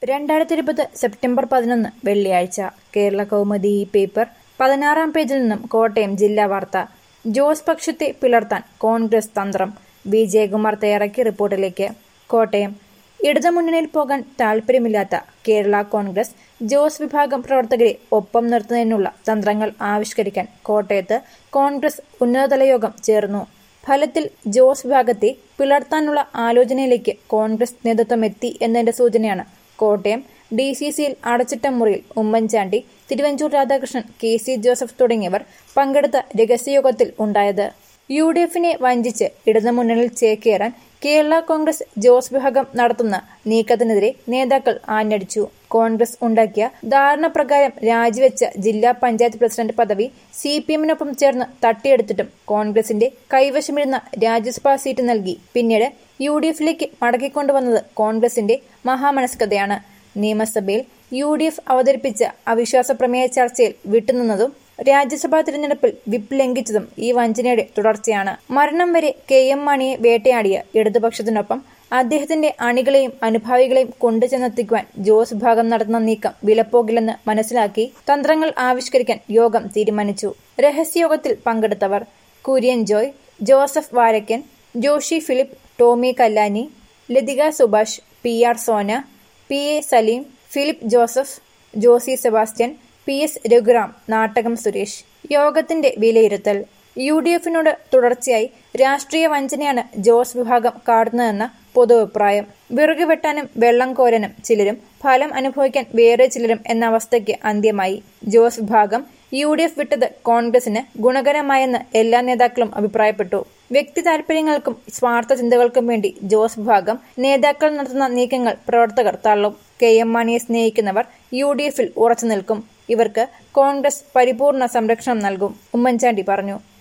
2020 September 11 വെള്ളിയാഴ്ച Kerala Kaumudi paper 16-ാം പേജിൽ നിന്നും കോട്ടയം ജില്ലാ വാർത്ത. ജോസ് പക്ഷത്തെ പിളർത്താൻ കോൺഗ്രസ് തന്ത്രം. ബി ജയകുമാർ തയ്യാറാക്കിയ റിപ്പോർട്ടിലേക്ക്. കോട്ടയം. ഇടതുമുന്നണിയിൽ പോകാൻ താൽപര്യമില്ലാത്ത കേരള കോൺഗ്രസ് ജോസ് വിഭാഗം പ്രവർത്തകരെ ഒപ്പം നിർത്തുന്നതിനുള്ള തന്ത്രങ്ങൾ ആവിഷ്കരിക്കാൻ കോട്ടയത്ത് കോൺഗ്രസ് ഉന്നതതല യോഗം ചേർന്നു. ഫലത്തിൽ ജോസ് വിഭാഗത്തെ പിളർത്താനുള്ള ആലോചനയിലേക്ക് കോൺഗ്രസ് നേതൃത്വം എത്തി എന്നതിന്റെ സൂചനയാണ് കോട്ടയം DCCയിൽ അടച്ചിട്ട മുറിയിൽ ഉമ്മൻചാണ്ടി, തിരുവഞ്ചൂർ രാധാകൃഷ്ണൻ, KC ജോസഫ് തുടങ്ങിയവർ പങ്കെടുത്ത രഹസ്യയോഗത്തിൽ ഉണ്ടായത്. UDFനെ വഞ്ചിച്ച് ഇടതുമുന്നണിയിൽ ചേക്കേറാൻ കേരള കോൺഗ്രസ് ജോസ് വിഭാഗം നടത്തുന്ന നീക്കത്തിനെതിരെ നേതാക്കൾ ആഞ്ഞടിച്ചു. കോൺഗ്രസ് ഉണ്ടാക്കിയ ധാരണ പ്രകാരം രാജിവെച്ച ജില്ലാ പഞ്ചായത്ത് പ്രസിഡന്റ് പദവി CPMനൊപ്പം ചേർന്ന് തട്ടിയെടുത്തിട്ടും കോൺഗ്രസിന്റെ കൈവശമിരുന്ന രാജ്യസഭാ സീറ്റ് നൽകി പിന്നീട് UDFിലേക്ക് മടക്കിക്കൊണ്ടുവന്നത് കോൺഗ്രസിന്റെ മഹാമനസ്കതയാണ്. നിയമസഭയിൽ UDF അവതരിപ്പിച്ച അവിശ്വാസ പ്രമേയ ചർച്ചയിൽ വിട്ടുനിന്നതും രാജ്യസഭാ തിരഞ്ഞെടുപ്പിൽ വിപ്പ് ലംഘിച്ചതും ഈ വഞ്ചനയുടെ തുടർച്ചയാണ്. മരണം വരെ KM മാണിയെ വേട്ടയാടിയ ഇടതുപക്ഷത്തിനൊപ്പം അദ്ദേഹത്തിന്റെ അണികളെയും അനുഭാവികളെയും കൊണ്ടുചെന്നെത്തിക്കുവാൻ ജോസ് വിഭാഗം നടത്തുന്ന നീക്കം വിലപ്പോകില്ലെന്ന് മനസ്സിലാക്കി തന്ത്രങ്ങൾ ആവിഷ്കരിക്കാൻ യോഗം തീരുമാനിച്ചു. രഹസ്യയോഗത്തിൽ പങ്കെടുത്തവർ: Kurian Joy, Joseph Varakkan, Joshi Philip, Tomy Kallani, Lathika Subhash, PR Sona, PA Saleem, Philip Joseph, Josy Sebastian, PS Raghuram, Nattakam Suresh. യോഗത്തിന്റെ വിലയിരുത്തൽ: UDFനോട് തുടർച്ചയായി രാഷ്ട്രീയ വഞ്ചനയാണ് ജോസ് വിഭാഗം കാട്ടുന്നതെന്ന പൊതുഅഭിപ്രായം. വിറക് വെട്ടാനും വെള്ളം കോരാനും ചിലരും ഫലം അനുഭവിക്കാൻ വേറെ ചിലരും എന്ന അവസ്ഥയ്ക്ക് അന്ത്യമായി. ജോസ് വിഭാഗം UDF വിട്ടത് കോൺഗ്രസിന് ഗുണകരമായെന്ന് എല്ലാ നേതാക്കളും അഭിപ്രായപ്പെട്ടു. വ്യക്തി താൽപര്യങ്ങൾക്കും സ്വാർത്ഥ ചിന്തകൾക്കും വേണ്ടി ജോസ് വിഭാഗം നേതാക്കൾ നടത്തുന്ന നീക്കങ്ങൾ പ്രവർത്തകർ തള്ളും. KM മാണിയെ സ്നേഹിക്കുന്നവർ UDFിൽ ഉറച്ചു നിൽക്കും. ഇവർക്ക് കോൺഗ്രസ് പരിപൂർണ സംരക്ഷണം നൽകും, ഉമ്മൻചാണ്ടി പറഞ്ഞു.